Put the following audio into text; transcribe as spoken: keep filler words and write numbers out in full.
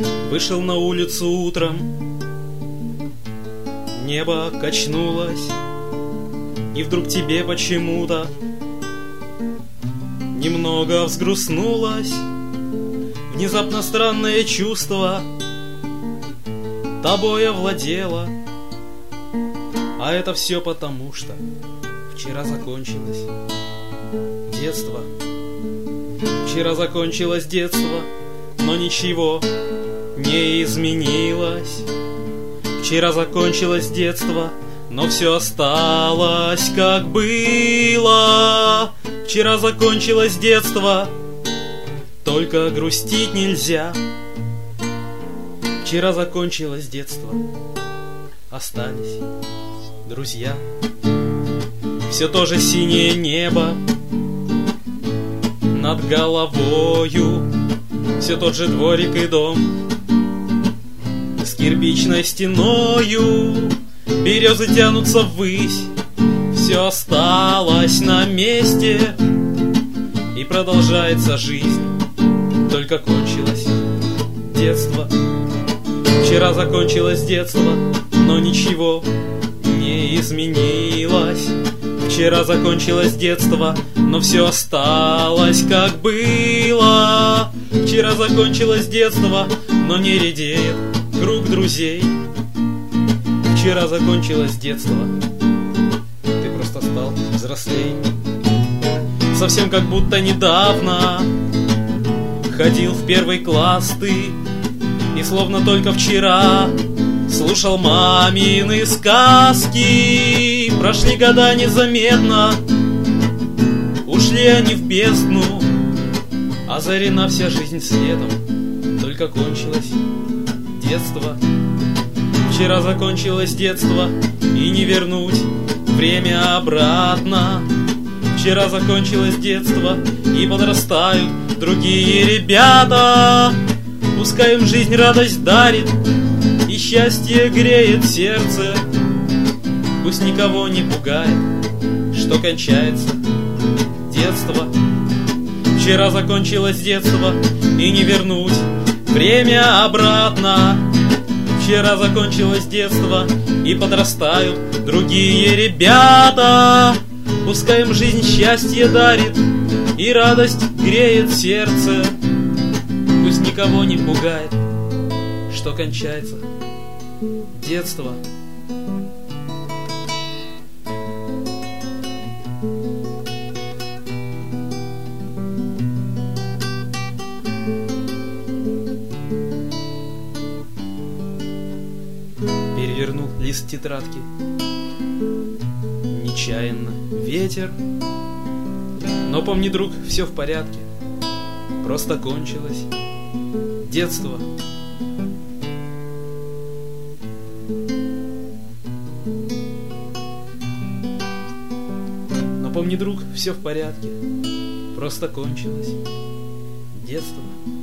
Вышел на улицу утром, небо качнулось, и вдруг тебе почему-то немного взгрустнулось. Внезапно странное чувство тобой овладело. А это все потому, что вчера закончилось детство. Вчера закончилось детство, но ничего не изменилось. Вчера закончилось детство, но все осталось как было. Вчера закончилось детство, только грустить нельзя. Вчера закончилось детство, остались друзья. Все то же синее небо над головою, все тот же дворик и дом с кирпичной стеною. Березы тянутся ввысь, все осталось на месте, и продолжается жизнь, только кончилось детство. Вчера закончилось детство, но ничего не изменилось. Вчера закончилось детство, но все осталось как было. Вчера закончилось детство, но не редеет круг друзей. Вчера закончилось детство, ты просто стал взрослей. Совсем как будто недавно ходил в первый класс ты, и словно только вчера слушал мамины сказки. Прошли года незаметно, ушли они в бездну, озарена вся жизнь светом, только кончилось детство. Вчера закончилось детство, и не вернуть время обратно. Вчера закончилось детство, и подрастают другие ребята. Пускай им жизнь радость дарит, и счастье греет сердце. Пусть никого не пугает, что кончается детство. Вчера закончилось детство, и не вернуть время обратно. Вчера закончилось детство, и подрастают другие ребята. Пускай им жизнь счастье дарит, и радость греет сердце. Пусть никого не пугает, что кончается детство. Перевернул лист тетрадки нечаянно ветер. Но помни, друг, все в порядке, просто кончилось детство. Но помни, друг, все в порядке, просто кончилось детство.